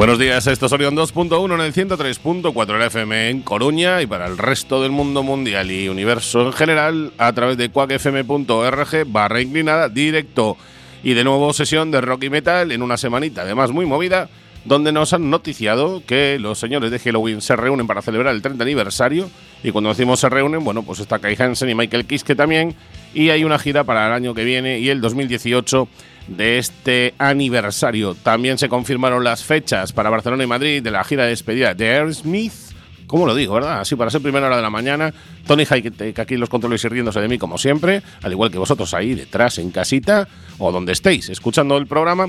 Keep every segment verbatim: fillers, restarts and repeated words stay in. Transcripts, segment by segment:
Buenos días, esto es Orión dos punto uno en el ciento tres punto cuatro de la F M en Coruña y para el resto del mundo mundial y universo en general a través de cuac f m punto org barra inclinada directo. Y de nuevo sesión de rock y metal en una semanita además muy movida, donde nos han noticiado que los señores de Helloween se reúnen para celebrar el treinta aniversario. Y cuando decimos se reúnen, bueno, pues está Kai Hansen y Michael Kiske también. Y hay una gira para el año que viene y el dos mil dieciocho de este aniversario. También se confirmaron las fechas para Barcelona y Madrid de la gira de despedida de Aerosmith. ¿Cómo lo digo, verdad? Así para ser primera hora de la mañana. Tony Hike, que aquí los controles y riéndose de mí como siempre, al igual que vosotros ahí detrás en casita o donde estéis escuchando el programa.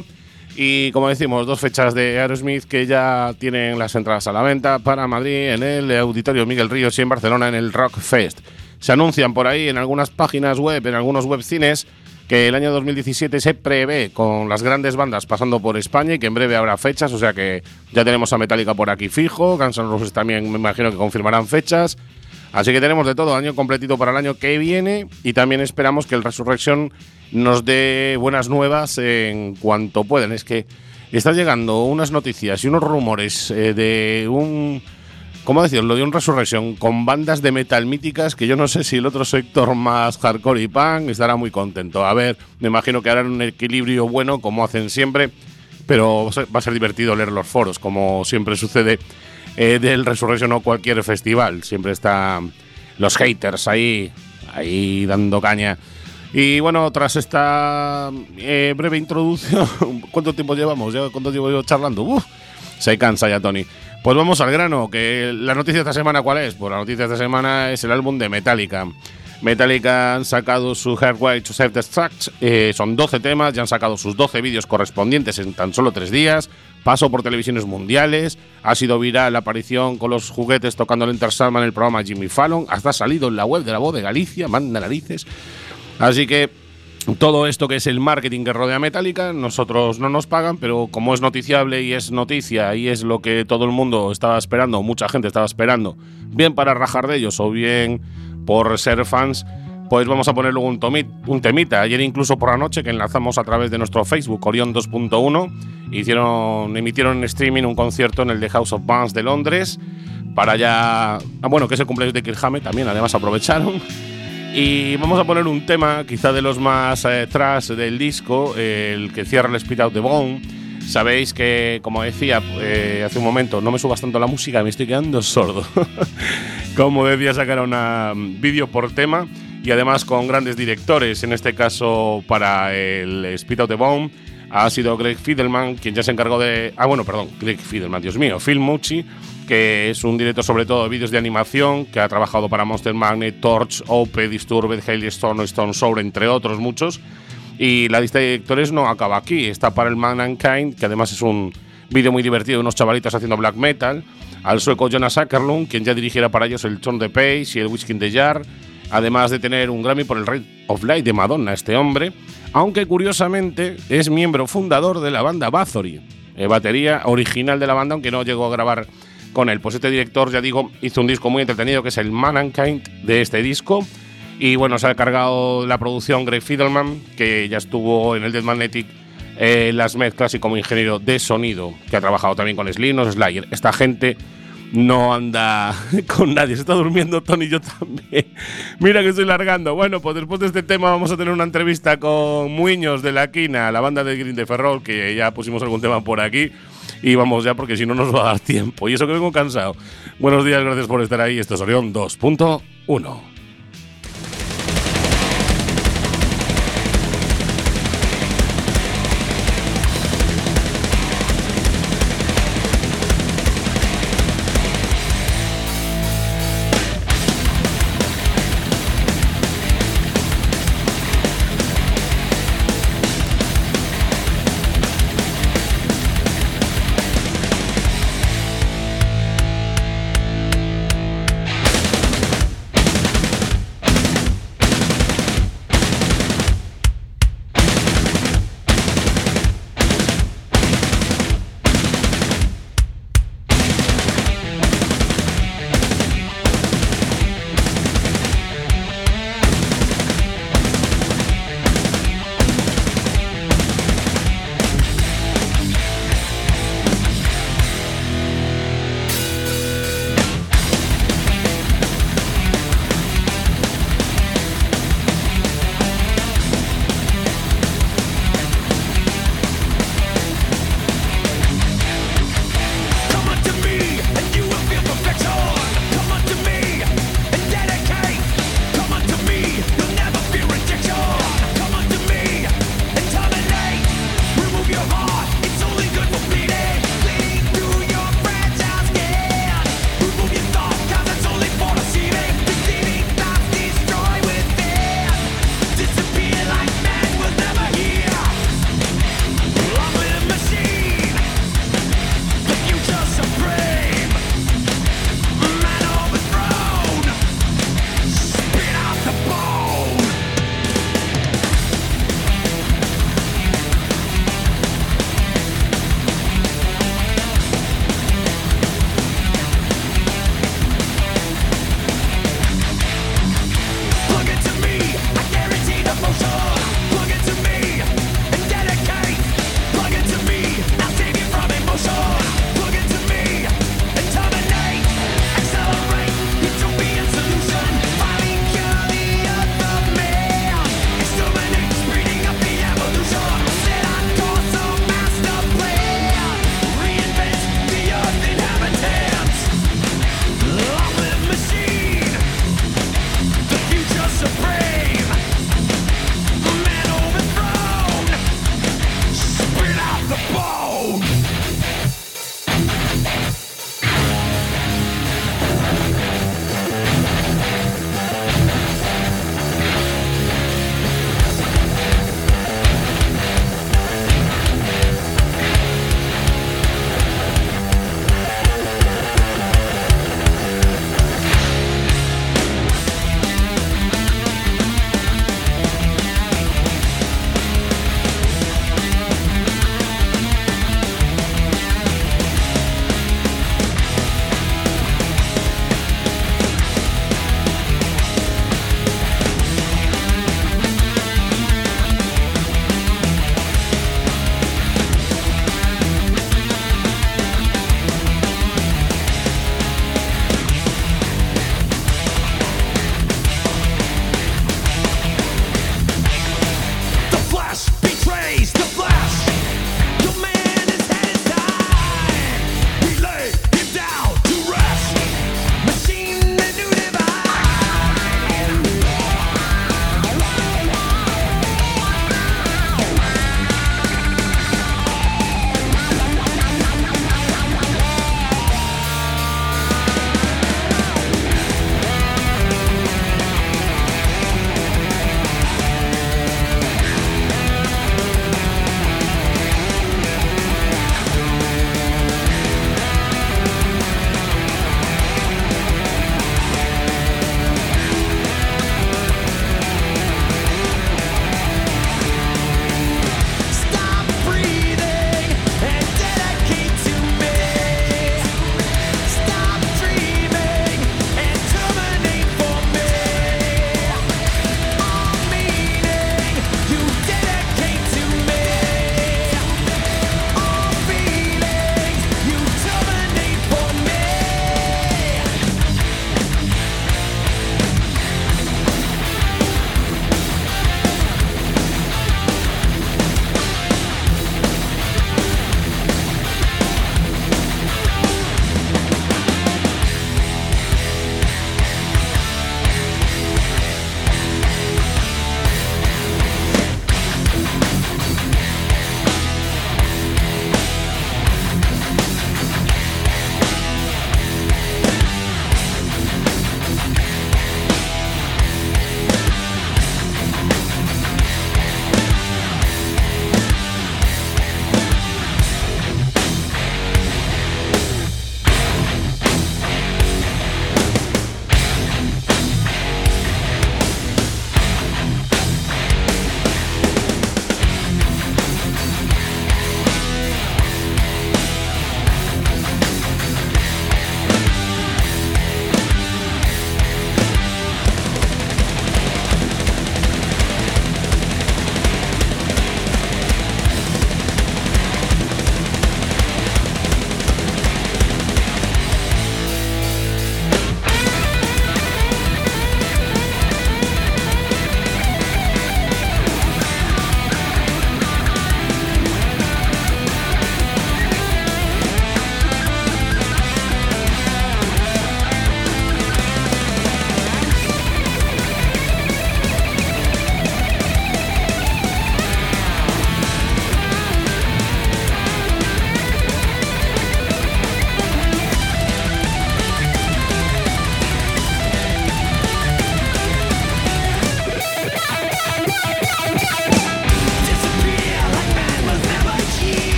Y como decimos, dos fechas de Aerosmith que ya tienen las entradas a la venta para Madrid en el Auditorio Miguel Ríos y en Barcelona en el Rock Fest. Se anuncian por ahí en algunas páginas web, en algunos webcines, que el año dos mil diecisiete se prevé con las grandes bandas pasando por España y que en breve habrá fechas, o sea que ya tenemos a Metallica por aquí fijo, Guns N' Roses también me imagino que confirmarán fechas, así que tenemos de todo, año completito para el año que viene y también esperamos que el Resurrection nos dé buenas nuevas en cuanto puedan. Es que están llegando unas noticias y unos rumores eh, de un... ¿Cómo decirlo? De un Resurrection con bandas de metal míticas que yo no sé si el otro sector más hardcore y punk estará muy contento. A ver, me imagino que harán un equilibrio bueno, como hacen siempre, pero va a ser divertido leer los foros, como siempre sucede eh, del Resurrection o cualquier festival. Siempre están los haters ahí, ahí dando caña. Y bueno, tras esta eh, breve introducción, ¿cuánto tiempo llevamos? ¿Cuánto tiempo llevo charlando? Uf, se cansa ya, Tony. Pues vamos al grano, que la noticia de esta semana, ¿cuál es? Pues la noticia de esta semana es el álbum de Metallica. Metallica han sacado su Hardwired to Self-Destruct, eh, son doce temas, ya han sacado sus doce vídeos correspondientes en tan solo tres días, pasó por televisiones mundiales, ha sido viral la aparición con los juguetes tocando el Enter Sandman en el programa Jimmy Fallon, hasta ha salido en la web de La Voz de Galicia, manda narices. Así que todo esto que es el marketing que rodea a Metallica, nosotros no nos pagan, pero como es noticiable y es noticia y es lo que todo el mundo estaba esperando, mucha gente estaba esperando, bien para rajar de ellos o bien por ser fans, pues vamos a poner luego un, tomit, un temita. Ayer incluso por la noche, que enlazamos a través de nuestro Facebook, Orión dos punto uno, hicieron, emitieron en streaming un concierto en el The House of Bands de Londres, para ya... Ah, bueno, que es el cumpleaños de Kirk Hammett, también además aprovecharon. Y vamos a poner un tema, quizá de los más eh, thrash del disco, eh, el que cierra el Spit Out the Bone. Sabéis que, como decía eh, hace un momento, no me subas tanto la música, me estoy quedando sordo. Como decía, sacaron un vídeo por tema y además con grandes directores. En este caso, para el Spit Out the Bone, ha sido Greg Fidelman, quien ya se encargó de... Ah, bueno, perdón, Greg Fidelman, Dios mío, Phil Mucci, que es un director sobre todo de vídeos de animación, que ha trabajado para Monster Magnet, Torch, Opeth, Disturbed, Hailstorm, Stone Sour, entre otros muchos. Y la lista de directores no acaba aquí, está para el Mankind, que además es un vídeo muy divertido de unos chavalitos haciendo black metal, al sueco Jonas Åkerlund, quien ya dirigiera para ellos el Turn the Page y el Whiskey in the Jar, además de tener un Grammy por el Ray of Light de Madonna, este hombre, aunque curiosamente es miembro fundador de la banda Bathory, eh, batería original de la banda, aunque no llegó a grabar con él. Pues este director, ya digo, hizo un disco muy entretenido que es el Mankind de este disco. Y bueno, se ha cargado la producción Greg Fidelman, que ya estuvo en el Death Magnetic, eh, las mezclas y como ingeniero de sonido, que ha trabajado también con Slipknot, Slayer. Esta gente no anda con nadie, se está durmiendo Tony y yo también. Mira que estoy largando. Bueno, pues después de este tema vamos a tener una entrevista con Muiños de la Quina, la banda de Green de Ferrol, que ya pusimos algún tema por aquí. Y vamos ya, porque si no nos va a dar tiempo. Y eso que vengo cansado. Buenos días, gracias por estar ahí. Esto es Orión dos punto uno.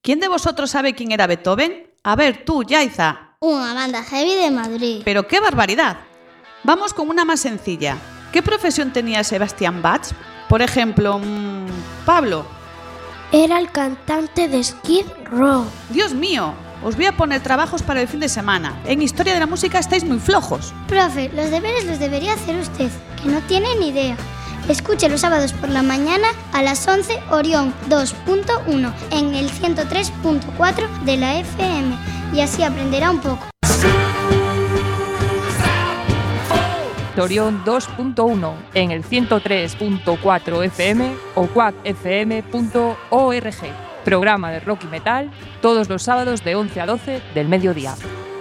¿Quién de vosotros sabe quién era Beethoven? A ver, tú, Yaiza. Una banda heavy de Madrid. ¡Pero qué barbaridad! Vamos con una más sencilla. ¿Qué profesión tenía Sebastian Bach? Por ejemplo, mmm, Pablo. Era el cantante de Skid Row. ¡Dios mío! Os voy a poner trabajos para el fin de semana. En Historia de la Música estáis muy flojos. Profe, los deberes los debería hacer usted, que no tiene ni idea. Escuche los sábados por la mañana a las once Orión dos punto uno en el ciento tres punto cuatro de la F M y así aprenderá un poco. Orión dos punto uno en el ciento tres punto cuatro F M o quack f m punto org. Programa de rock y metal todos los sábados de once a doce del mediodía.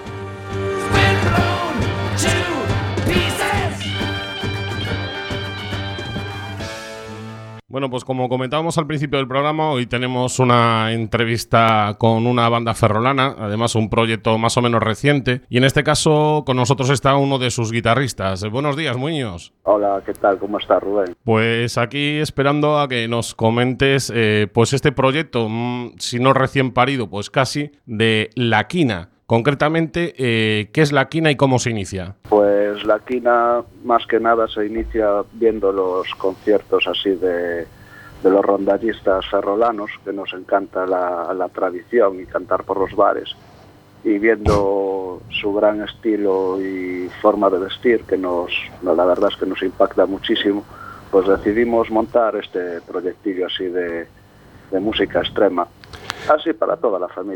Bueno, pues como comentábamos al principio del programa, hoy tenemos una entrevista con una banda ferrolana, además un proyecto más o menos reciente, y en este caso con nosotros está uno de sus guitarristas. Buenos días, Muñoz. Hola, ¿qué tal? ¿Cómo estás, Rubén? Pues aquí esperando a que nos comentes eh, pues este proyecto, mmm, si no recién parido, pues casi, de La Quina. Concretamente, eh, ¿qué es La Quina y cómo se inicia? Pues La Quina, más que nada, se inicia viendo los conciertos así de, de los rondallistas ferrolanos, que nos encanta la, la tradición y cantar por los bares, y viendo su gran estilo y forma de vestir, que nos, la verdad es que nos impacta muchísimo, pues decidimos montar este proyectillo así de, de música extrema, así para toda la familia.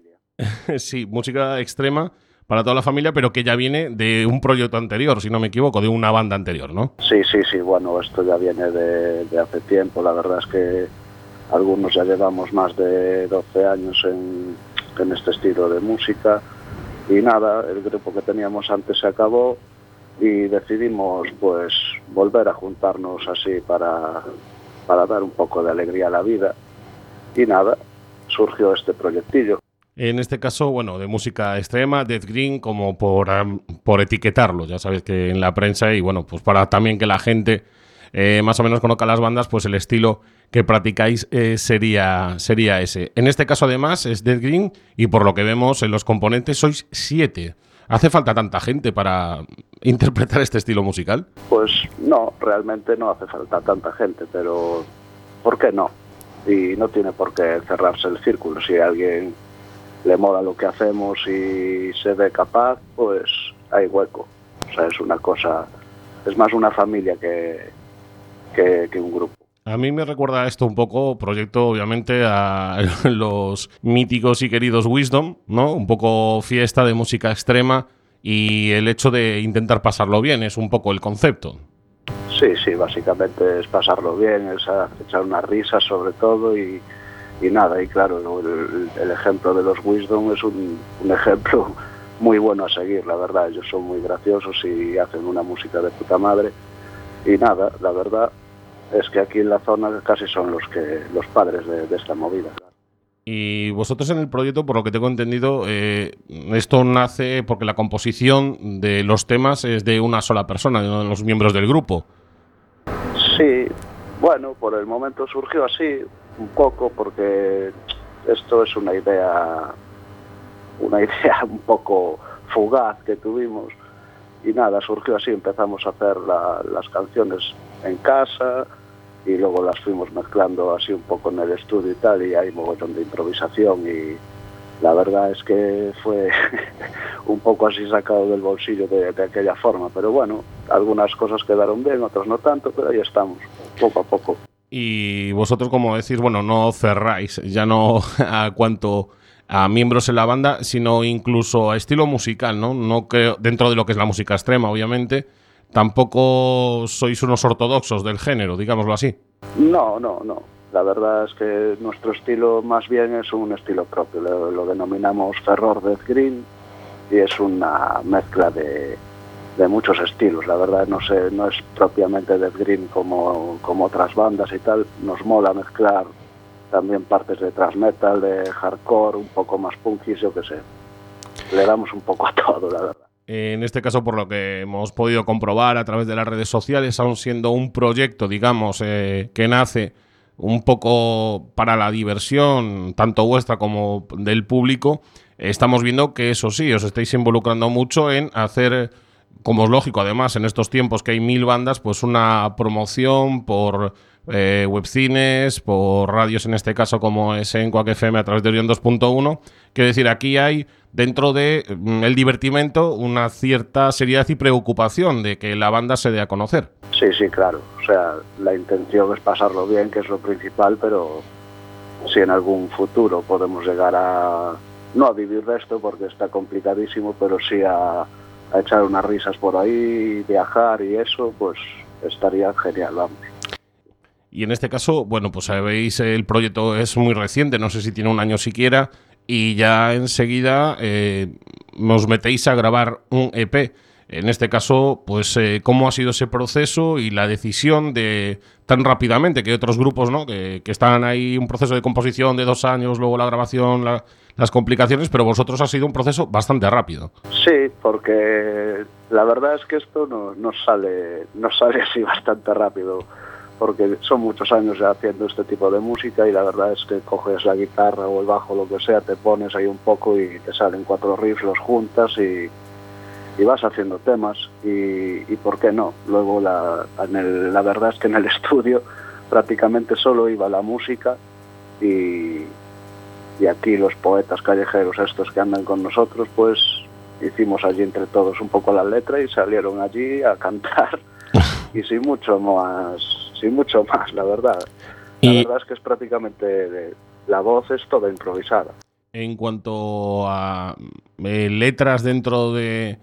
Sí, música extrema para toda la familia, pero que ya viene de un proyecto anterior, si no me equivoco, de una banda anterior, ¿no? Sí, sí, sí, bueno, esto ya viene de, de hace tiempo. La verdad es que algunos ya llevamos más de doce años en, en este estilo de música y nada, el grupo que teníamos antes se acabó y decidimos pues volver a juntarnos así para, para dar un poco de alegría a la vida y nada, surgió este proyectillo. En este caso, bueno, de música extrema, Death Green, como por, um, por etiquetarlo, ya sabes que en la prensa y bueno, pues para también que la gente eh, más o menos conozca las bandas, pues el estilo que practicáis eh, sería, sería ese. En este caso además es Death Green y por lo que vemos en los componentes sois siete. ¿Hace falta tanta gente para interpretar este estilo musical? Pues no, realmente no hace falta tanta gente, pero ¿por qué no? Y no tiene por qué cerrarse el círculo. Si alguien le mola lo que hacemos y se ve capaz, pues hay hueco. O sea, es una cosa, es más una familia que, que, que un grupo. A mí me recuerda esto un poco, proyecto obviamente, a los míticos y queridos Wisdom, ¿no? Un poco fiesta de música extrema y el hecho de intentar pasarlo bien, es un poco el concepto. Sí, sí, básicamente es pasarlo bien, es echar unas risas sobre todo y Y nada, y claro, el, el ejemplo de los Wisdom es un, un ejemplo muy bueno a seguir, la verdad. Ellos son muy graciosos y hacen una música de puta madre. Y nada, la verdad es que aquí en la zona casi son los que los padres de, de esta movida. Y vosotros en el proyecto, por lo que tengo entendido, eh, esto nace porque la composición de los temas es de una sola persona, de uno de los miembros del grupo. Sí, bueno, por el momento surgió así, un poco, porque esto es una idea una idea un poco fugaz que tuvimos y nada, surgió así, empezamos a hacer la, las canciones en casa y luego las fuimos mezclando así un poco en el estudio y tal, y hay un montón de improvisación y la verdad es que fue un poco así sacado del bolsillo de, de aquella forma, pero bueno, algunas cosas quedaron bien, otras no tanto, pero ahí estamos, poco a poco. Y vosotros, como decís, bueno, no cerráis, ya no a cuanto a miembros en la banda, sino incluso a estilo musical, ¿no? No creo, dentro de lo que es la música extrema, obviamente, tampoco sois unos ortodoxos del género, digámoslo así. No, no, no. La verdad es que nuestro estilo más bien es un estilo propio, lo, lo denominamos Ferror Death Green y es una mezcla de, de muchos estilos. La verdad no sé, no es propiamente Death Green como, como otras bandas y tal. Nos mola mezclar también partes de thrash metal, de hardcore, un poco más punky, yo qué sé. Le damos un poco a todo, la verdad. En este caso, por lo que hemos podido comprobar a través de las redes sociales, aún siendo un proyecto, digamos, eh, que nace un poco para la diversión, tanto vuestra como del público, estamos viendo que eso sí, os estáis involucrando mucho en hacer, como es lógico además en estos tiempos que hay mil bandas, pues una promoción por eh, webcines, por radios en este caso como es en Quack F M a través de Orión dos punto uno. Quiero decir, aquí hay dentro de mm, el divertimento una cierta seriedad y preocupación de que la banda se dé a conocer. Sí, sí, claro. O sea, la intención es pasarlo bien, que es lo principal, pero si en algún futuro podemos llegar a, no a vivir de esto porque está complicadísimo, pero sí a, a echar unas risas por ahí, viajar y eso, pues estaría genial, vamos. Y en este caso, bueno, pues sabéis, el proyecto es muy reciente, no sé si tiene un año siquiera, y ya enseguida eh, nos metéis a grabar un E P. En este caso, pues eh, cómo ha sido ese proceso y la decisión de tan rápidamente, que hay otros grupos, ¿no?, que, que están ahí, un proceso de composición de dos años, luego la grabación, la, las complicaciones, pero vosotros ha sido un proceso bastante rápido. Sí, porque la verdad es que esto no, no sale, no sale así bastante rápido, porque son muchos años ya haciendo este tipo de música y la verdad es que coges la guitarra o el bajo, lo que sea, te pones ahí un poco y te salen cuatro riffs, los juntas y, y vas haciendo temas y, y ¿por qué no? Luego la, en el, la verdad es que en el estudio prácticamente solo iba la música y, y aquí los poetas callejeros estos que andan con nosotros, pues hicimos allí entre todos un poco la letra y salieron allí a cantar y sin mucho más, sin mucho más, la verdad. La y verdad es que es prácticamente de, la voz es toda improvisada. En cuanto a eh, letras dentro de,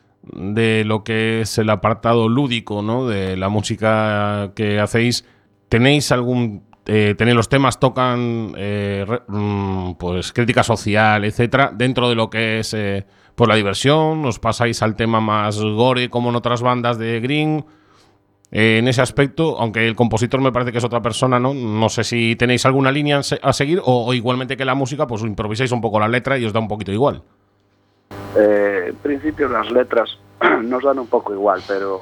de lo que es el apartado lúdico, ¿no?, de la música que hacéis, ¿tenéis algún eh, tenéis los temas tocan eh, re, mm, pues crítica social, etcétera, dentro de lo que es eh, pues la diversión? ¿Os pasáis al tema más gore como en otras bandas de Green? Eh, en ese aspecto, aunque el compositor me parece que es otra persona, ¿no? No sé si tenéis alguna línea a seguir o, o igualmente que la música, pues improvisáis un poco la letra y os da un poquito igual. Eh, en principio las letras nos dan un poco igual, pero,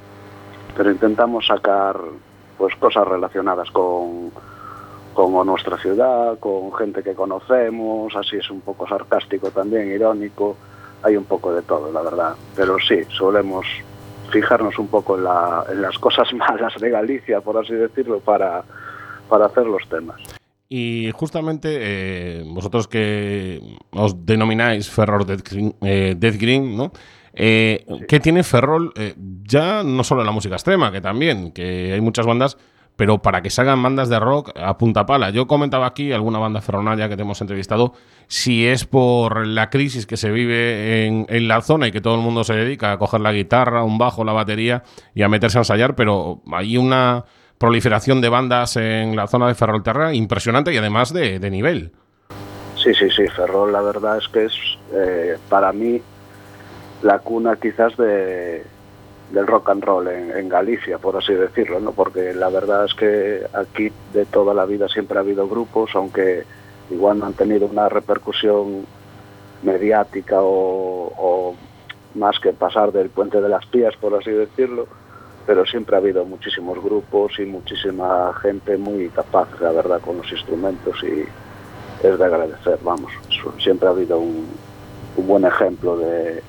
pero intentamos sacar pues cosas relacionadas con, con nuestra ciudad, con gente que conocemos, así es un poco sarcástico también, irónico, hay un poco de todo, la verdad. Pero sí, solemos fijarnos un poco en, la, en las cosas malas de Galicia, por así decirlo, para, para hacer los temas. Y justamente eh, vosotros que os denomináis Ferrol Death Green, eh, Death Green, ¿no? Eh, sí. ¿Qué tiene Ferrol? Eh, ya no solo la música extrema, que también, que hay muchas bandas, pero para que salgan bandas de rock a punta pala. Yo comentaba aquí alguna banda ferronaria que te hemos entrevistado, si es por la crisis que se vive en, en la zona y que todo el mundo se dedica a coger la guitarra, un bajo, la batería y a meterse a ensayar, pero hay una proliferación de bandas en la zona de Ferrolterra impresionante y además de, de nivel. Sí, sí, sí, Ferrol la verdad es que es eh, para mí la cuna quizás de, del rock and roll en, en Galicia, por así decirlo, ¿no? Porque la verdad es que aquí de toda la vida siempre ha habido grupos, aunque igual no han tenido una repercusión mediática o, o más que pasar del puente de las Pías, por así decirlo, pero siempre ha habido muchísimos grupos y muchísima gente muy capaz, la verdad, con los instrumentos y es de agradecer, vamos. Siempre ha habido un, un buen ejemplo de,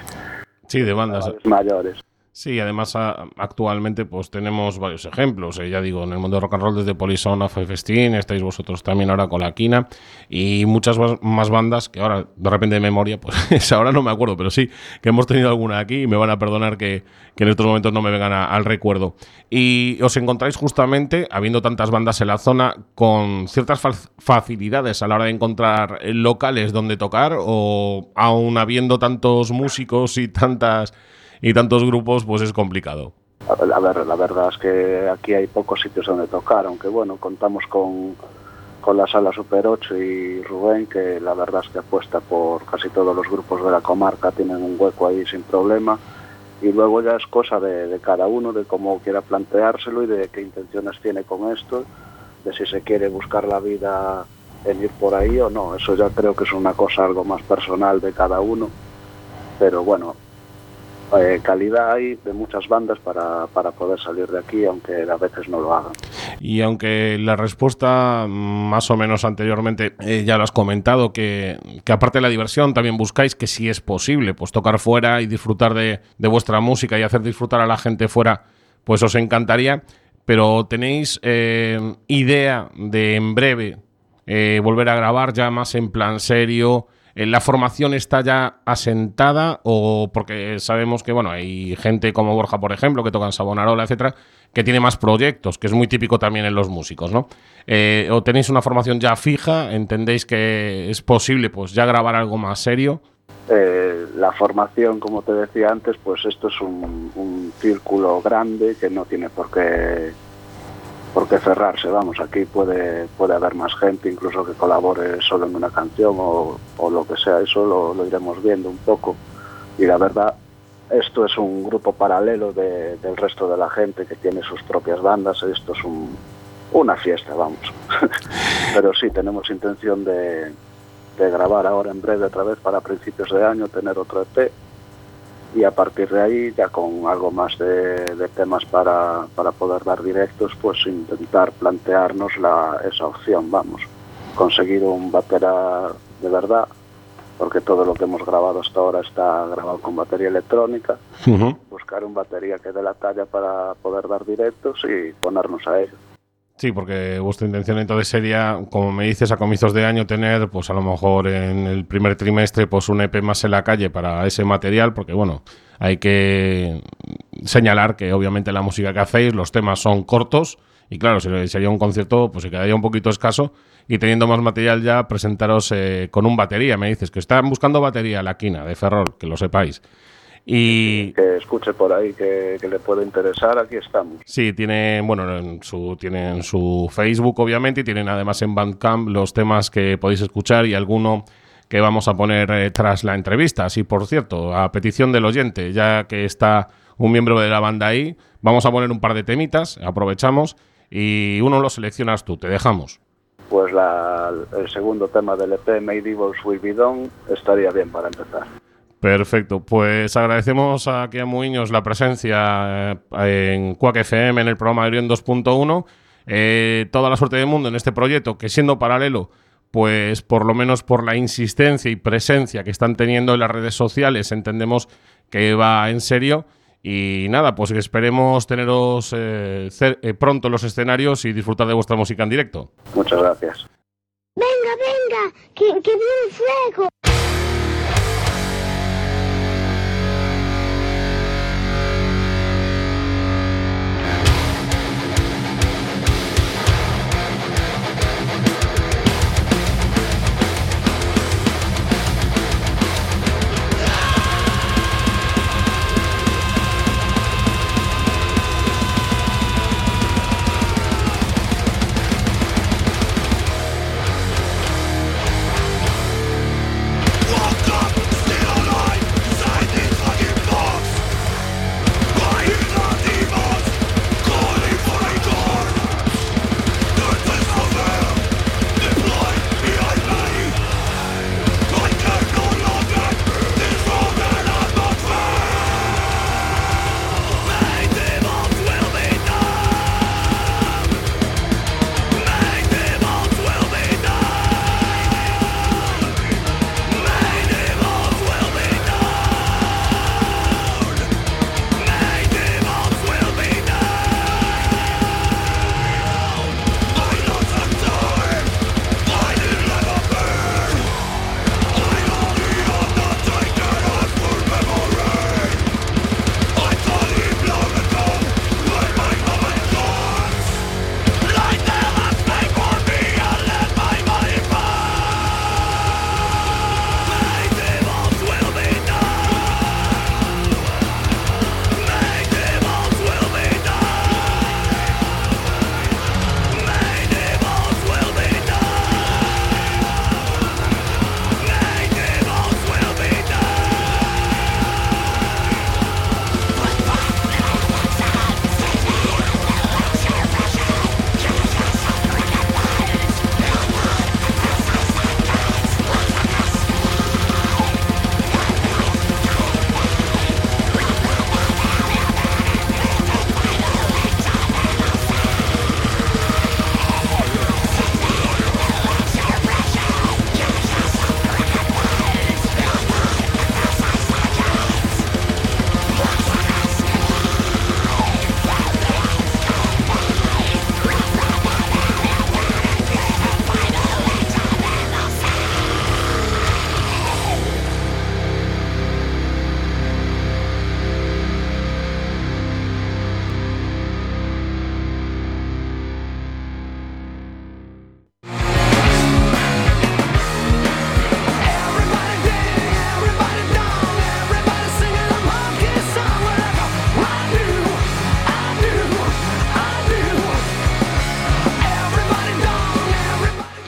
sí, de bandas mayores. Sí, además a, actualmente pues tenemos varios ejemplos, eh, ya digo, en el mundo de rock and roll desde Polisón a Festín, estáis vosotros también ahora con La Quina y muchas más bandas que ahora de repente de memoria, pues ahora no me acuerdo, pero sí que hemos tenido alguna aquí y me van a perdonar que, que en estos momentos no me vengan a, al recuerdo. Y os encontráis justamente, habiendo tantas bandas en la zona, con ciertas fa- facilidades a la hora de encontrar locales donde tocar o aún habiendo tantos músicos y tantas... y tantos grupos, pues es complicado. A ver, la verdad es que aquí hay pocos sitios donde tocar, aunque bueno, contamos con, con la Sala Super ocho y Rubén, que la verdad es que apuesta por casi todos los grupos de la comarca, tienen un hueco ahí sin problema, y luego ya es cosa de, de cada uno, de cómo quiera planteárselo y de qué intenciones tiene con esto, de si se quiere buscar la vida en ir por ahí o no. Eso ya creo que es una cosa algo más personal de cada uno, pero bueno, Eh, calidad hay de muchas bandas para, para poder salir de aquí, aunque a veces no lo hagan. Y aunque la respuesta más o menos anteriormente eh, ya lo has comentado, que, que aparte de la diversión también buscáis que si es posible pues tocar fuera y disfrutar de, de vuestra música y hacer disfrutar a la gente fuera, pues os encantaría, pero ¿tenéis eh, idea de en breve eh, volver a grabar ya más en plan serio? ¿La formación está ya asentada? O porque sabemos que bueno hay gente como Borja, por ejemplo, que toca en Savonarola, etcétera, que tiene más proyectos, que es muy típico también en los músicos, ¿no? Eh, ¿O tenéis una formación ya fija? ¿Entendéis que es posible pues ya grabar algo más serio? Eh, la formación, como te decía antes, pues esto es un, un círculo grande que no tiene por qué por qué cerrarse, vamos, aquí puede puede haber más gente, incluso que colabore solo en una canción o, o lo que sea, eso lo, lo iremos viendo un poco. Y la verdad, esto es un grupo paralelo de, del resto de la gente que tiene sus propias bandas, esto es un, una fiesta, vamos. Pero sí, tenemos intención de, de grabar ahora en breve otra vez para principios de año, tener otro E P, y a partir de ahí, ya con algo más de, de temas para, para poder dar directos, pues intentar plantearnos la, esa opción, vamos, conseguir un batera de verdad, porque todo lo que hemos grabado hasta ahora está grabado con batería electrónica, uh-huh. Buscar un batería que dé la talla para poder dar directos y ponernos a ello. Sí, porque vuestra intención entonces sería, como me dices, a comienzos de año tener, pues a lo mejor en el primer trimestre, pues un E P más en la calle para ese material, porque bueno, hay que señalar que obviamente la música que hacéis, los temas son cortos, y claro, si sería un concierto, pues se quedaría un poquito escaso, y teniendo más material ya, presentaros eh, con un batería. Me dices que están buscando batería, La Quina, de Ferrol, que lo sepáis. Y que escuche por ahí que, que le puede interesar, aquí estamos. Sí, tienen, bueno, en su, tienen su Facebook obviamente, y tienen además en Bandcamp los temas que podéis escuchar y alguno que vamos a poner eh, tras la entrevista. Así, por cierto, a petición del oyente, ya que está un miembro de la banda ahí, vamos a poner un par de temitas, aprovechamos, y uno lo seleccionas tú, te dejamos. Pues la, el segundo tema del E P, Medieval's Will Be Done, estaría bien para empezar. Perfecto, pues agradecemos aquí a Muiños la presencia eh, en Quack F M en el programa de Orión dos punto uno. Eh, toda la suerte del mundo en este proyecto, que siendo paralelo, pues por lo menos por la insistencia y presencia que están teniendo en las redes sociales, entendemos que va en serio. Y nada, pues esperemos teneros eh, cer- eh, pronto en los escenarios y disfrutar de vuestra música en directo. Muchas gracias. Venga, venga, que, que viene fuego.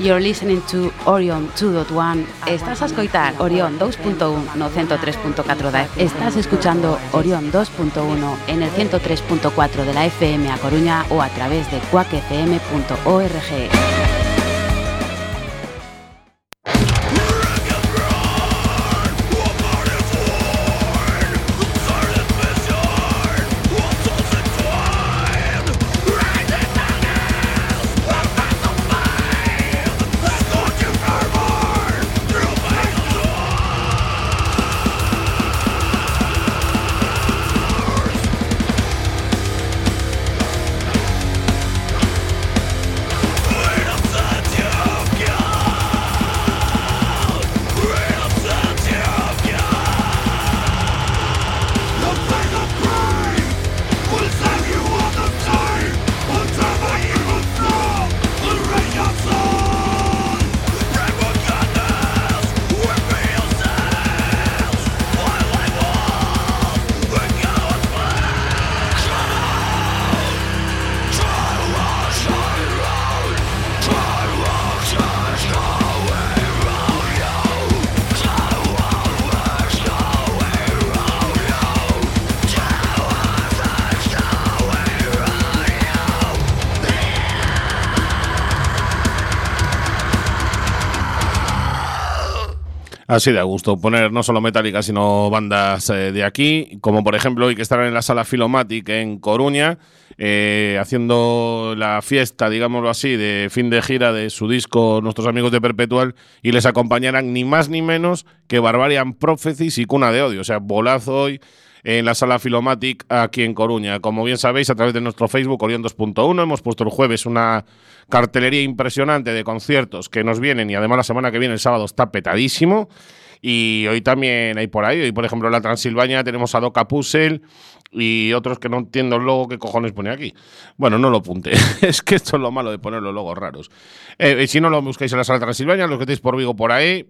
You're listening to Orion two point one. Estás a escoitar Orion dos punto uno no ciento tres punto cuatro da F M. Estás escuchando Orion dos punto uno en el ciento tres punto cuatro de la F M a Coruña o a través de cuac f m punto org. Así de a gusto, poner no solo Metallica, sino bandas eh, de aquí, como por ejemplo hoy que estarán en la Sala Filomatic en Coruña, eh, haciendo la fiesta, digámoslo así, de fin de gira de su disco Nuestros Amigos de Perpetual, y les acompañarán ni más ni menos que Barbarian Prophecies y Cuna de Odio. O sea, bolazo hoy en la Sala Filomatic aquí en Coruña. Como bien sabéis, a través de nuestro Facebook, Orion dos punto uno, hemos puesto el jueves una cartelería impresionante de conciertos que nos vienen, y además la semana que viene, el sábado, está petadísimo. Y hoy también hay por ahí. Hoy, por ejemplo, en la Transilvania tenemos a Doca Puzzle y otros que no entiendo el logo qué cojones pone aquí. Bueno, no lo apunte. Es que esto es lo malo de poner los logos raros. Eh, si no lo buscáis en la Sala Transilvania, los que estáis por Vigo por ahí,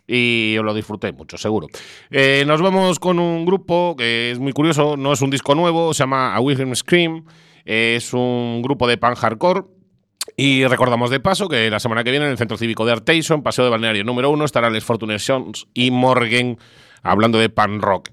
y os lo disfrutéis mucho, seguro. Eh, nos vamos con un grupo que es muy curioso. No es un disco nuevo, se llama A Wilhelm Scream. Eh, es un grupo de pan hardcore. Y recordamos de paso que la semana que viene en el Centro Cívico de Arteixo, en Paseo de Balneario número uno, estarán Les Fortunes Sons y Morgan hablando de pan rock.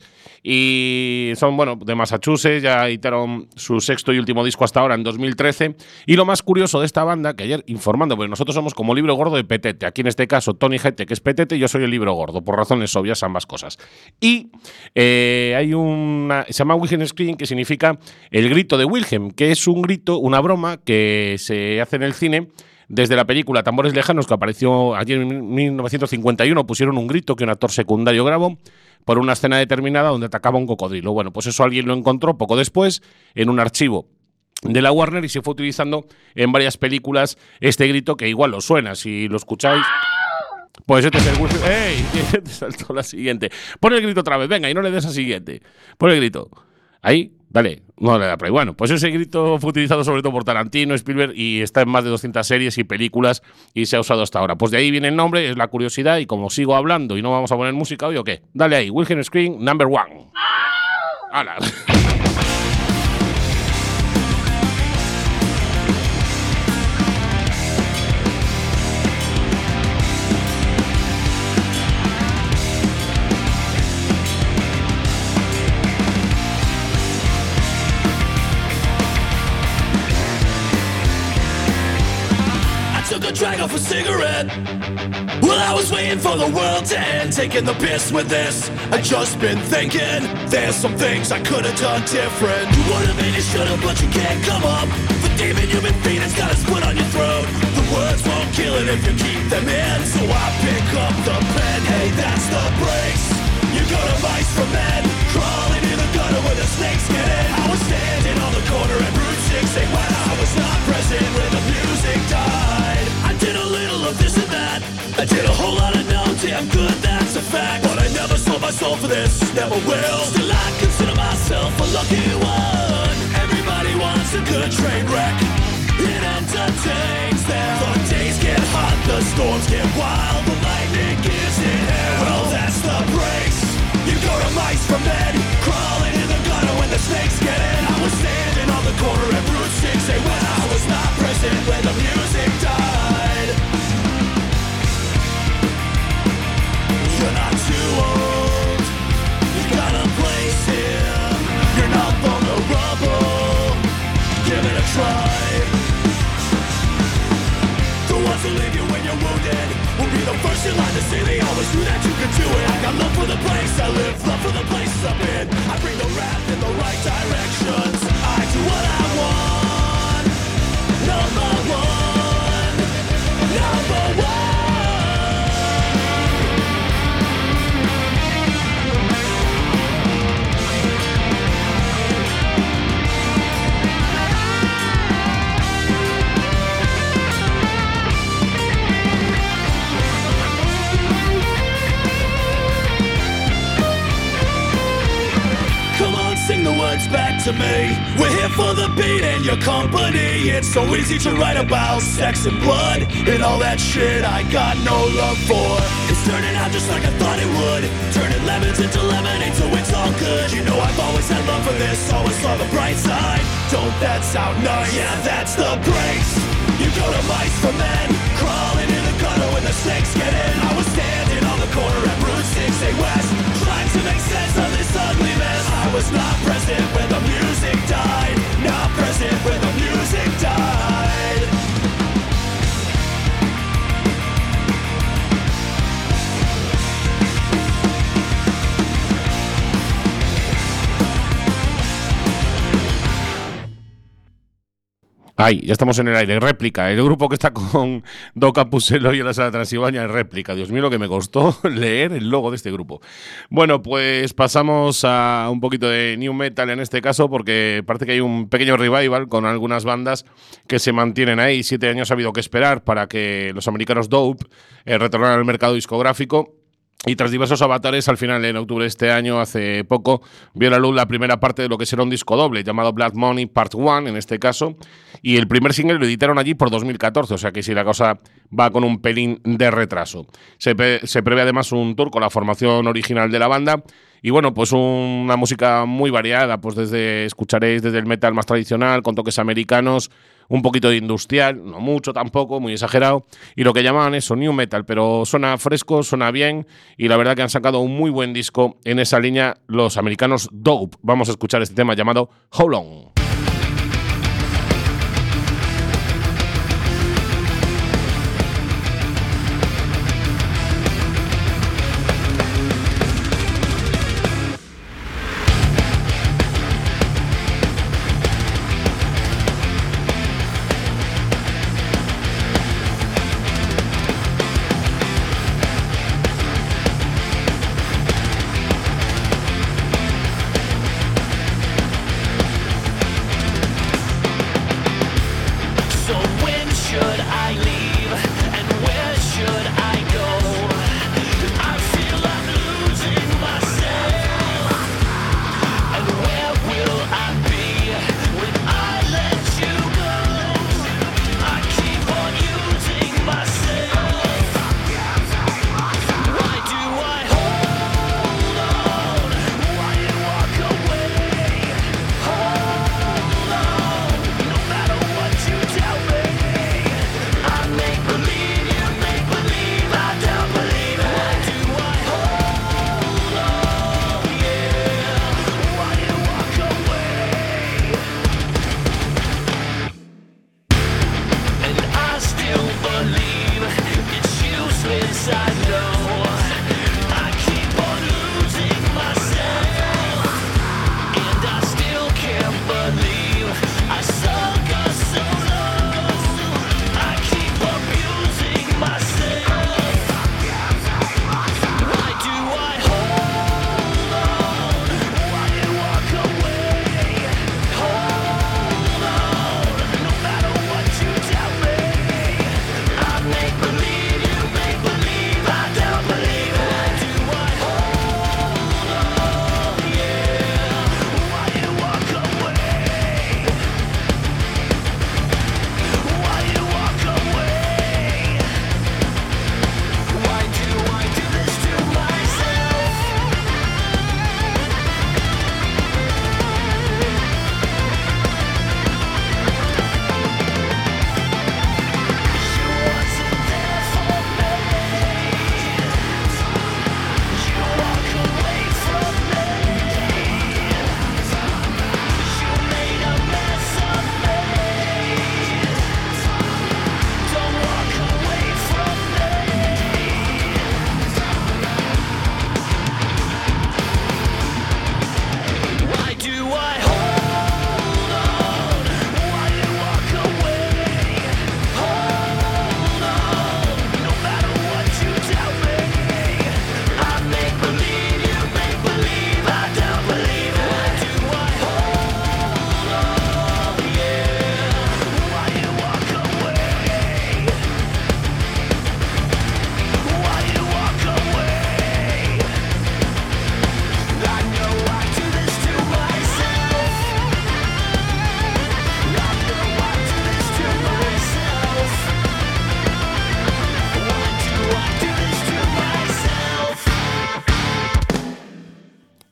Y son, bueno, de Massachusetts, ya editaron su sexto y último disco hasta ahora en dos mil trece. Y lo más curioso de esta banda, que ayer informando, porque nosotros somos como libro gordo de Petete, aquí en este caso Tony Gete, que es Petete, y yo soy el libro gordo, por razones obvias ambas cosas. Y eh, hay una, se llama Wilhelm Scream, que significa el grito de Wilhelm, que es un grito, una broma que se hace en el cine. Desde la película Tambores Lejanos, que apareció ayer en mil novecientos cincuenta y uno, pusieron un grito que un actor secundario grabó por una escena determinada donde atacaba un cocodrilo. Bueno, pues eso alguien lo encontró poco después en un archivo de la Warner y se fue utilizando en varias películas este grito, que igual os suena, si lo escucháis. Pues este es el Wilhelm. ¡Ey! Te saltó la siguiente. Pon el grito otra vez, venga, y no le des a siguiente. Pon el grito. Ahí, dale, no le da play. Bueno, pues ese grito fue utilizado sobre todo por Tarantino, Spielberg, y está en más de doscientas series y películas y se ha usado hasta ahora. Pues de ahí viene el nombre, es la curiosidad, y como sigo hablando y no vamos a poner música hoy, ¿o qué? Dale ahí, Wilhelm Scream, number one. ¡Hala! Took a drag off a cigarette. Well, I was waiting for the world to end, taking the piss with this. I just been thinking, there's some things I could have done different. You would have made it, should have, but you can't come up. The demon you've been feeding's got a split on your throat. The words won't kill it if you keep them in, so I pick up the pen. Hey, that's the breaks. You go to mice from men, crawling in the gutter where the snakes get in. I was standing on the corner at Route six, saying, when I was not present when the music died. I did a little of this and that. I did a whole lot of no damn good, that's a fact. But I never sold my soul for this, never will. Still I consider myself a lucky one. Everybody wants a good train wreck. It entertains them. The days get hot, the storms get wild, the lightning gives it hell. Well, that's the breaks. You go to mice from men, crawling in the gutter when the snakes get in. I was standing on the corner at Route six, say when I was not present when the music died. ones who leave you when you're wounded will be the first in line to say they always knew that you could do it. I got love for the place I live, love for the places I've been. I bring the wrath in the right directions. I do what I want. Number one. Number one. Sing the words back to me. We're here for the beat and your company. It's so easy to write about sex and blood and all that shit I got no love for. It's turning out just like I thought it would. Turning lemons into lemonade so it's all good. You know I've always had love for this, always saw the bright side. Don't that sound nice? Yeah, that's the breaks. You go to mice for men, crawling in the gutter when the snakes get in. I was standing on the corner at Route six A West, trying to make sense of this ugly mess. I was not present when the music died. Not present when the music died. Ay, ya estamos en el aire. Réplica. El grupo que está con Doca Puselo y en la sala Transilvania es Réplica. Dios mío, lo que me costó leer el logo de este grupo. Bueno, pues pasamos a un poquito de new metal en este caso, porque parece que hay un pequeño revival con algunas bandas que se mantienen ahí. Siete años ha habido que esperar para que los americanos Dope eh, retornaran al mercado discográfico. Y tras diversos avatares, al final, en octubre de este año, hace poco, vio la luz la primera parte de lo que será un disco doble, llamado Blood Money Part uno, en este caso. Y el primer single lo editaron allí por dos mil catorce, o sea que si la cosa va con un pelín de retraso. Se, pre- se prevé además un tour con la formación original de la banda. Y bueno, pues una música muy variada, pues desde escucharéis desde el metal más tradicional, con toques americanos, un poquito de industrial, no mucho tampoco, muy exagerado, y lo que llamaban eso, new metal, pero suena fresco, suena bien, y la verdad que han sacado un muy buen disco en esa línea los americanos Dope. Vamos a escuchar este tema llamado How Long.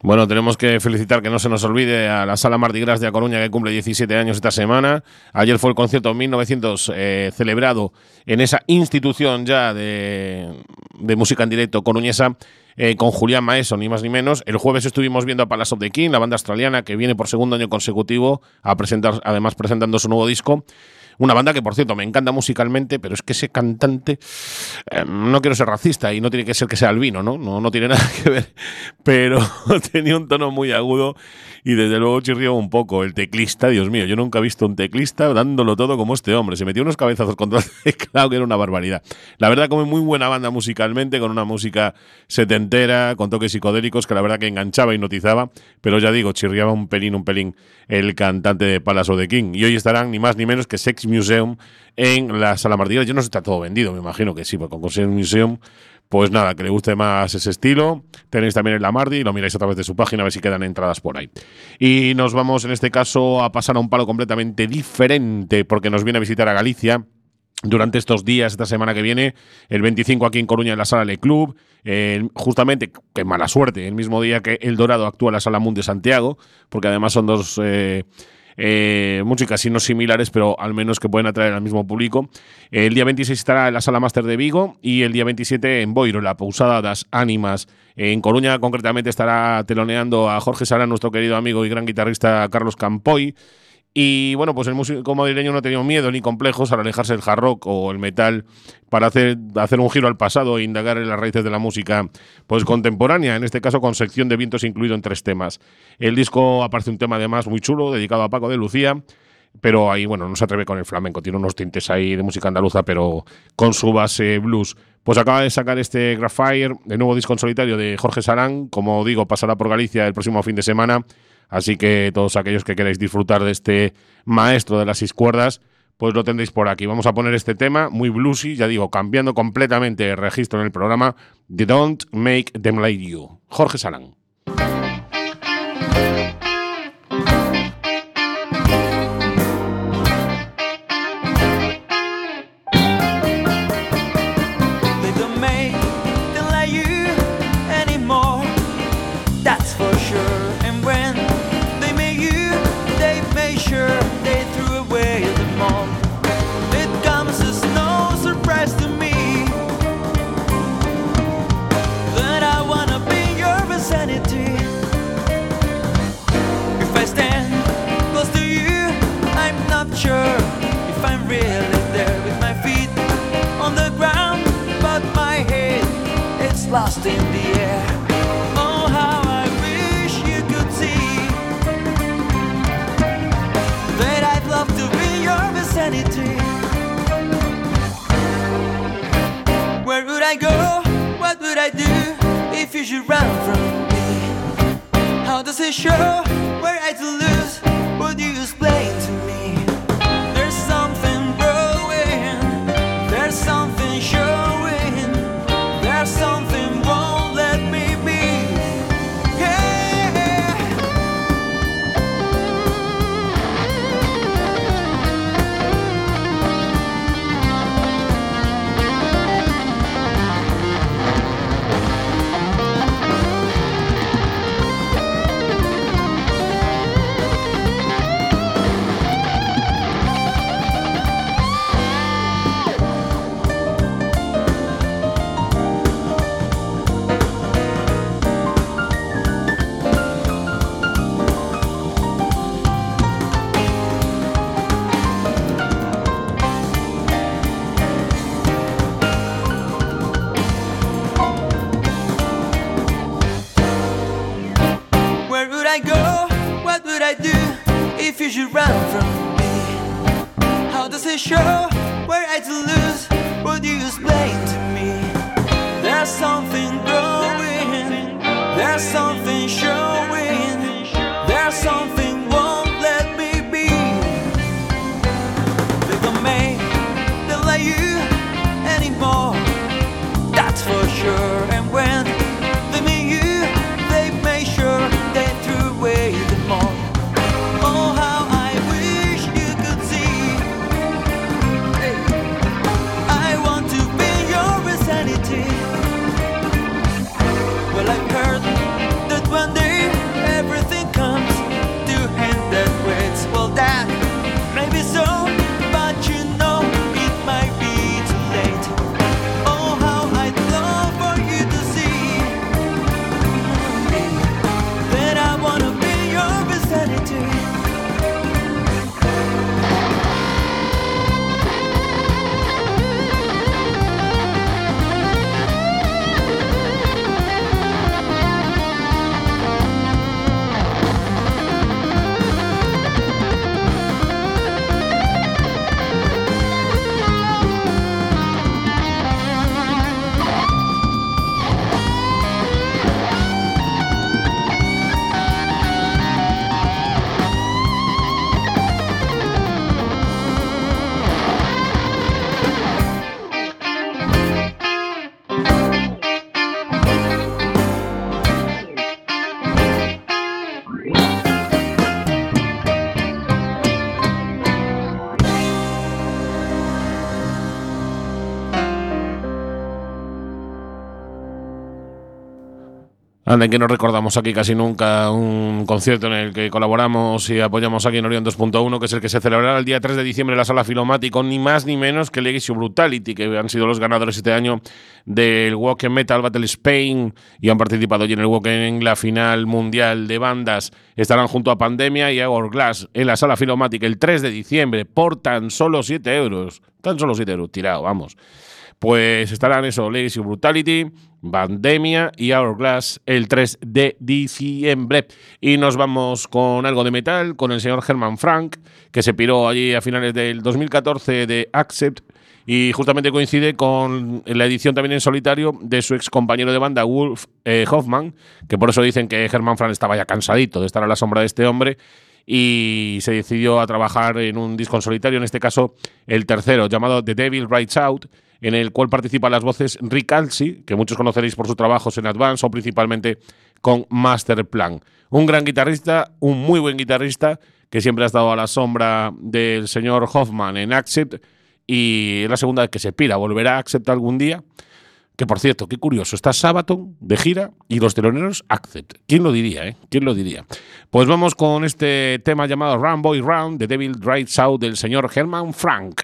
Bueno, tenemos que felicitar, que no se nos olvide, a la Sala Mardi Gras de A Coruña, que cumple diecisiete años esta semana. Ayer fue el concierto mil novecientos eh, celebrado en esa institución ya de, de música en directo coruñesa, eh, con Julián Maeso, ni más ni menos. El jueves estuvimos viendo a Palace of the King, la banda australiana que viene por segundo año consecutivo a presentar, además presentando su nuevo disco. Una banda que, por cierto, me encanta musicalmente, pero es que ese cantante, eh, no quiero ser racista y no tiene que ser que sea albino, ¿no? No, no tiene nada que ver, pero tenía un tono muy agudo y desde luego chirrió un poco. El teclista, Dios mío, yo nunca he visto un teclista dándolo todo como este hombre. Se metió unos cabezazos contra el teclado que era una barbaridad. La verdad, como muy buena banda musicalmente, con una música setentera, con toques psicodélicos, que la verdad que enganchaba, hipnotizaba, pero ya digo, chirriaba un pelín, un pelín el cantante de Palace of the King. Y hoy estarán ni más ni menos que Sex Museum en la Sala Mardi Gras. Yo no sé si está todo vendido, me imagino que sí, porque con Sex Museum, pues nada, que le guste más ese estilo. Tenéis también en la Mardi, lo miráis a través de su página a ver si quedan entradas por ahí. Y nos vamos en este caso a pasar a un palo completamente diferente, porque nos viene a visitar a Galicia durante estos días, esta semana que viene, el veinticinco aquí en Coruña en la Sala Le Club, eh, justamente, qué mala suerte, el mismo día que El Dorado actúa en la Sala Munt de Santiago, porque además son dos eh, eh, músicas, si no similares, pero al menos que pueden atraer al mismo público. El día veintiséis estará en la Sala Máster de Vigo y el día veintisiete en Boiro, la Pousada das Ánimas. En Coruña, concretamente, estará teloneando a Jorge Salán, nuestro querido amigo y gran guitarrista Carlos Campoy. Y bueno, pues el músico madrileño no ha tenido miedo ni complejos al alejarse del hard rock o el metal para hacer, hacer un giro al pasado e indagar en las raíces de la música pues contemporánea, en este caso con sección de vientos incluido en tres temas. El disco aparece un tema además muy chulo, dedicado a Paco de Lucía, pero ahí, bueno, no se atreve con el flamenco, tiene unos tintes ahí de música andaluza, pero con su base blues. Pues acaba de sacar este Graphire, el nuevo disco en solitario de Jorge Salán, como digo, pasará por Galicia el próximo fin de semana. Así que todos aquellos que queráis disfrutar de este maestro de las seis cuerdas, pues lo tendréis por aquí. Vamos a poner este tema muy bluesy, ya digo, cambiando completamente el registro en el programa, de Don't Make Them Like You. Jorge Salán. Lost in the air. Oh, how I wish you could see that I'd love to be your vicinity. Where would I go? What would I do if you should run from me? How does it show where I to lose? Would you explain to me? There's something growing, there's something showing, there's something won't let me be. Yeah. If you should run from me, how does it show where I to lose? Would you explain to me? There's something growing, there's something showing, there's something won't let me be. They don't make them like you anymore, that's for sure. And when they meet you, they make sure they threw away the more. Oh, how I wish you could see. Hey. Anda, que no recordamos aquí casi nunca un concierto en el que colaboramos y apoyamos aquí en Orión dos punto uno, que es el que se celebrará el día tres de diciembre en la Sala Filomatic, con ni más ni menos que Legacy Brutality, que han sido los ganadores este año del Wacken Metal Battle Spain y han participado allí en el Wacken en la final mundial de bandas. Estarán junto a Pandemia y Hourglass en la Sala Filomatic el tres de diciembre por tan solo siete euros. Tan solo siete euros, tirado, vamos. Pues estarán eso, Legacy Brutality, Pandemia y Hourglass el tres de diciembre. Y nos vamos con algo de metal, con el señor Herman Frank, que se piró allí a finales del dos mil catorce de Accept, y justamente coincide con la edición también en solitario de su ex compañero de banda, Wolf eh, Hoffman, que por eso dicen que Herman Frank estaba ya cansadito de estar a la sombra de este hombre, y se decidió a trabajar en un disco en solitario, en este caso el tercero, llamado The Devil Rides Out, en el cual participan las voces Rick Alsey, que muchos conoceréis por sus trabajos en Advance o principalmente con Masterplan. Un gran guitarrista, un muy buen guitarrista, que siempre ha estado a la sombra del señor Hoffman en Accept, y es la segunda vez que se pira. ¿Volverá a Accept algún día? Que, por cierto, qué curioso, está Sabaton de gira y los teloneros Accept. ¿Quién lo diría, eh? ¿Quién lo diría? Pues vamos con este tema llamado Run Boy Run, The Devil Rides Out, del señor Herman Frank.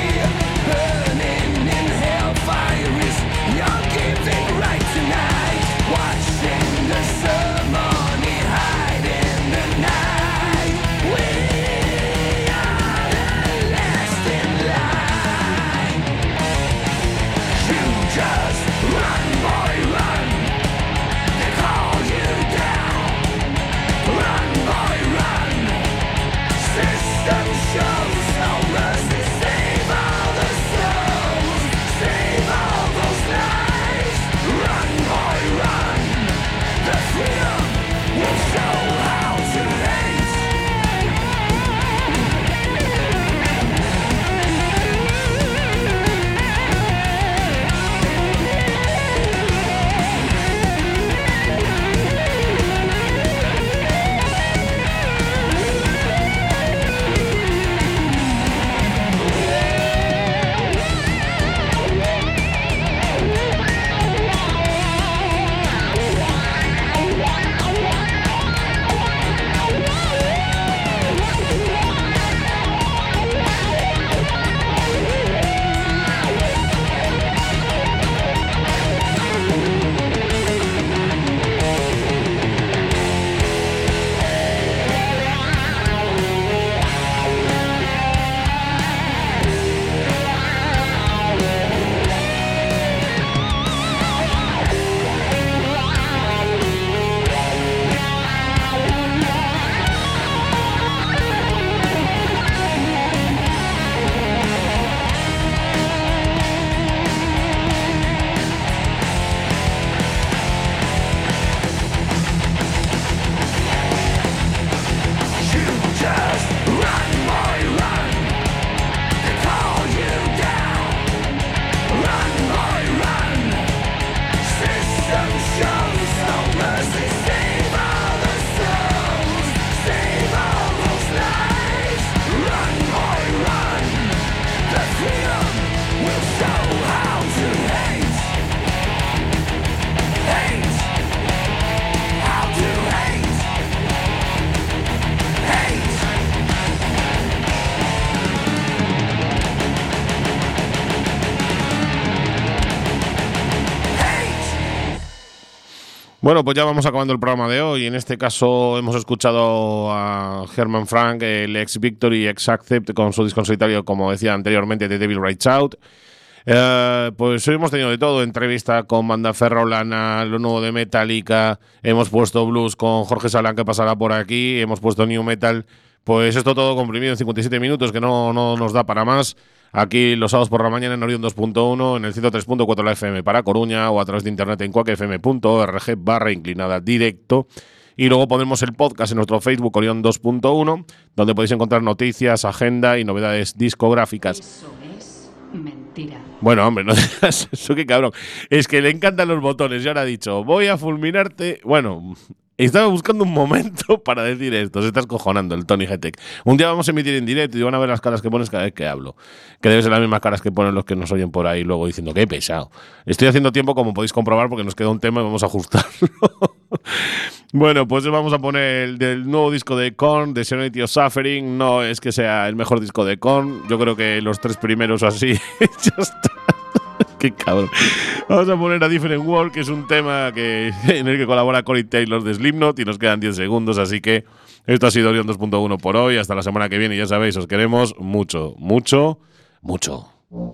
You're giving right tonight. Bueno, pues ya vamos acabando el programa de hoy. En este caso hemos escuchado a Herman Frank, el ex Victory, ex Accept, con su disco en solitario, como decía anteriormente, The Devil Rides Out. Eh, pues hoy hemos tenido de todo, entrevista con Banda Ferrolana, lo nuevo de Metallica, hemos puesto blues con Jorge Salán, que pasará por aquí, hemos puesto new metal. Pues esto todo comprimido en cincuenta y siete minutos, que no, no nos da para más. Aquí los sábados por la mañana en Orión dos punto uno, en el ciento tres punto cuatro de la F M para Coruña, o a través de internet en cuac f m punto org barra inclinada directo. Y luego pondremos el podcast en nuestro Facebook Orión dos punto uno, donde podéis encontrar noticias, agenda y novedades discográficas. Eso es mentira. Bueno, hombre, no digas eso, qué cabrón. Es que le encantan los botones. Y ahora ha dicho, voy a fulminarte. Bueno, estaba buscando un momento para decir esto. Se está escojonando el Tony G-Tech. Un día vamos a emitir en directo y van a ver las caras que pones cada vez que hablo. Que deben ser las mismas caras que ponen los que nos oyen por ahí luego diciendo, qué pesado. Estoy haciendo tiempo, como podéis comprobar, porque nos queda un tema y vamos a ajustarlo. Bueno, pues vamos a poner el del nuevo disco de Korn, The Serenity of Suffering. No es que sea el mejor disco de Korn. Yo creo que los tres primeros así ya está. Qué cabrón. Vamos a poner A Different World, que es un tema que, en el que colabora Corey Taylor de Slipknot, y nos quedan diez segundos, así que esto ha sido Orión dos punto uno por hoy. Hasta la semana que viene, ya sabéis, os queremos mucho, mucho, mucho.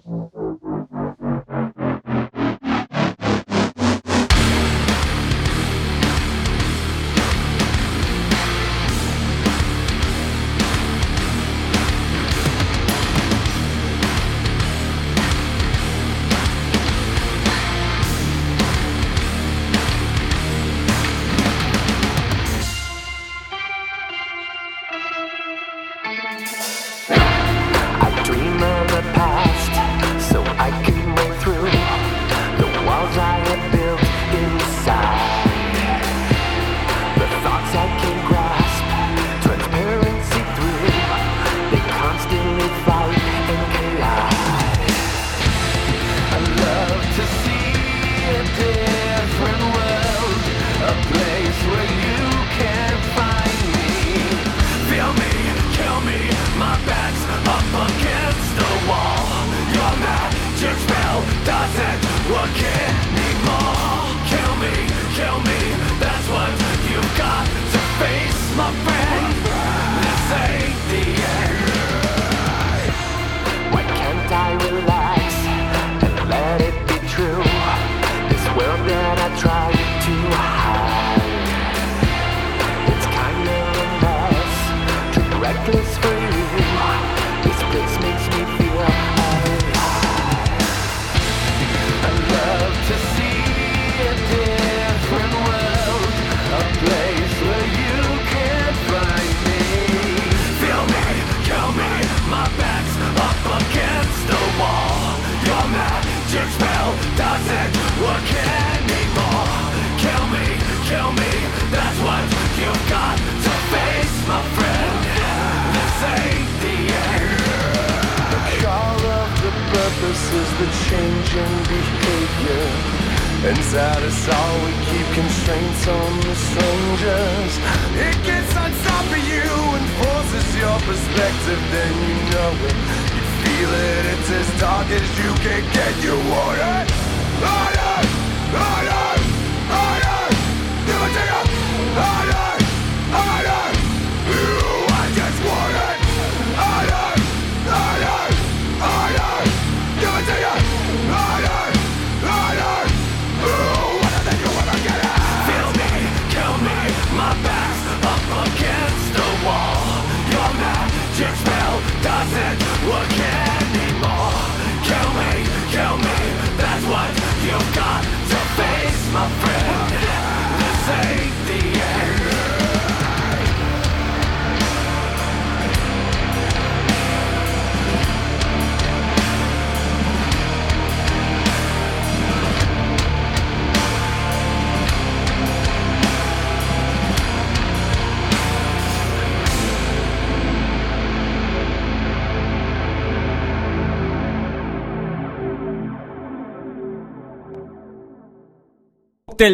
Inside us all, we keep constraints on the strangers. It gets on top of you and forces your perspective, then you know it. You feel it, it's as dark as you can get. You want it, harder, harder, harder. Give it to you, harder, harder. You, I just want it, harder, harder, harder. Give it to you, harder. Doesn't work anymore. Kill me, kill me, that's what you've got to face, my friend.